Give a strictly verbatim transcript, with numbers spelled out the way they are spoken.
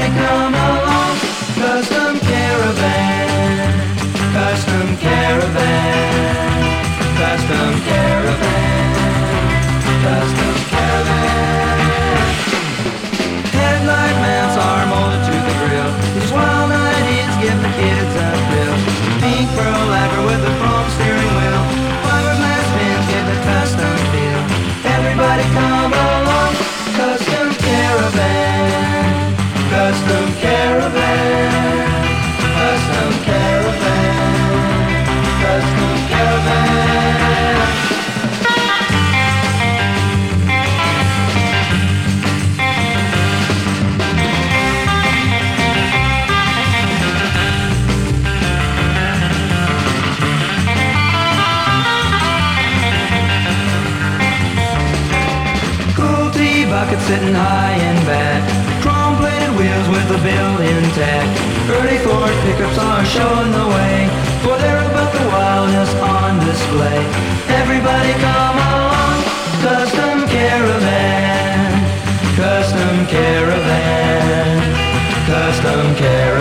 Everybody come along, Custom Caravan, Custom Caravan, Custom Caravan, Custom Caravan. Headlight mounts are molded to the grill. These wild ideas give the kids a thrill. Pink pearl lacquer with a chrome steering wheel. Fiberglass fins give the custom feel. Everybody come along, Custom Caravan, Custom Caravan, Custom Caravan, Custom Caravan. Cool tea bucket sitting high and back. Chrome-plated wheels with the build intact. Early Ford pickups are showing the way, for they're about the wildness on display. Everybody come along, Custom Caravan, Custom Caravan, Custom Caravan.